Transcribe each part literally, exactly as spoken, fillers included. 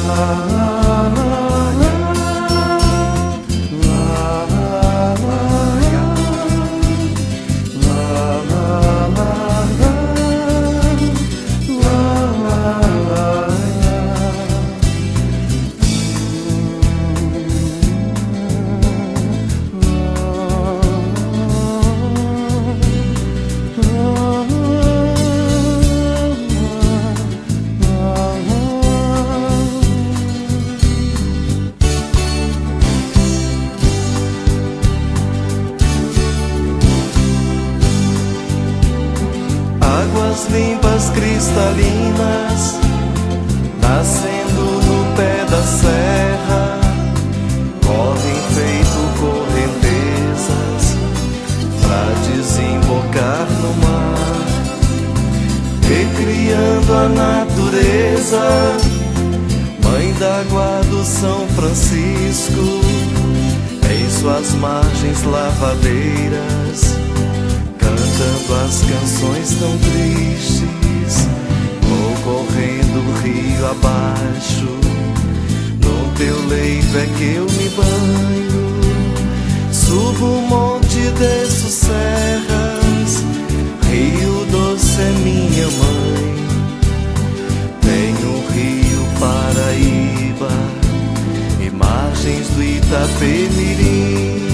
Águas limpas, cristalinas, nascendo no pé da serra, correm feito correntezas pra desembocar no mar, recriando a natureza, mãe d'água do São Francisco, em suas margens lavadeiras, cantando as canções tão tristes, vou correndo rio abaixo, no teu leito é que eu me banho, subo o monte, desço serras, Rio Doce é minha mãe, tenho o rio Paraíba, imagens do Itapemirim,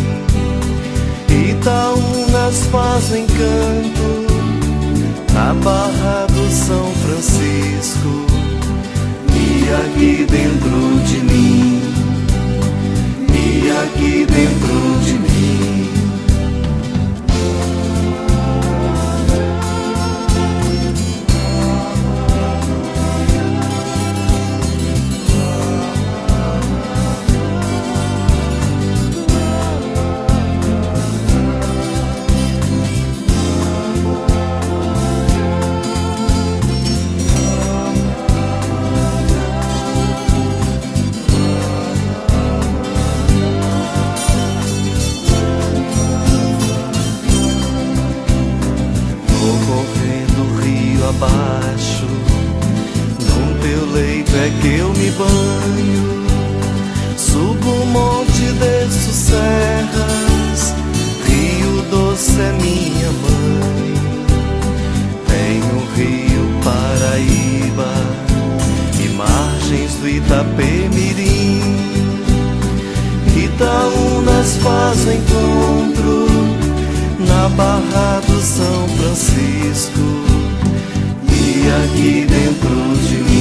Itaúnas faz o encanto, na Barra do São Francisco, e aqui dentro de mim, e aqui dentro de mim. Abaixo, no teu leito é que eu me banho, subo o monte, desço serras, Rio Doce é minha mãe, tenho o rio Paraíba, imagens do Itapemirim, Itaúnas faz o encontro, na Barra do São Francisco, e aqui dentro de mim.